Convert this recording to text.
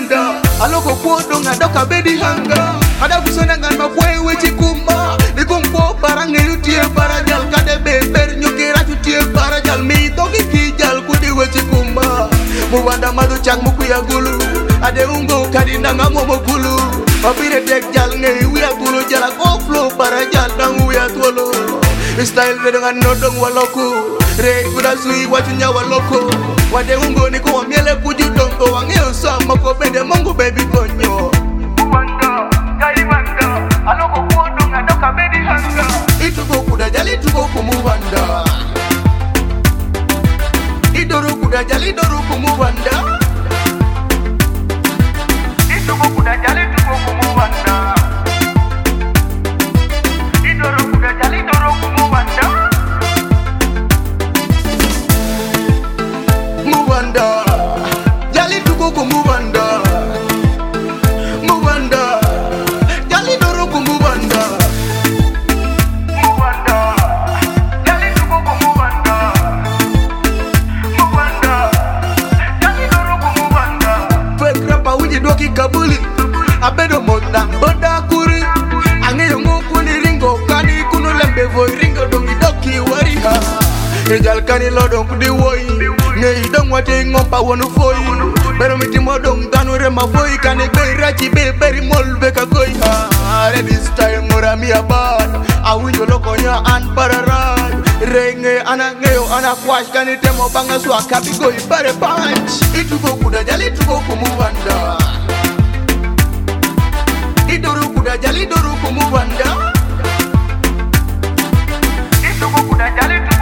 wanda aloko kuodo ngadoka bedi hanga ada kusona ngana kwe wechi kumba nikumpo barang yutie barajal kade beber nyukira yutie barajal mi toki kijal kudi wechi kumba muwanda madu chang mukuya gulu ade ungo kadinda ngamo mokulu mabire dek jal ngei wiya gulu jala ko flow barajal dang wiya tolo style dengan nodong waloku re kuda sui wajunya waloko wade ungo ni ko miele kuju dongo wangeo sama ko bende mongo baby konyo wanda kai wanda aloko kuodo ngadoka bedi hanga ituko kuda jali tuko kumuwanda idoro kuda jali doro kumuwanda ituko kuda jali tuko kumuwanda idoro kuda jali doro kumuwanda muwanda jali tuko kumuwanda muwanda jali doro kumuwanda muwanda jali tuko kumuwanda muwanda jali doro kumuwanda fekrapa uji doki kabuli abedo monda boda kuri angeyo ngukuni ringo kani kuno lembe voy ringo dongi doki wariha ejal kani lodong kudi woi ngei dong wate ngompa wonu foi pero mitimo dong ganure ma foi kani be rachi be beri mol be ka koi ha this time mora mi abad awinjo lokonya an pararai renge ana ngeo ana kwash kani temo banga swa kapi goi bare punch ituko kuda jali tuko kumuwanda idoro kuda jali doro kumuwanda ituko kuda jali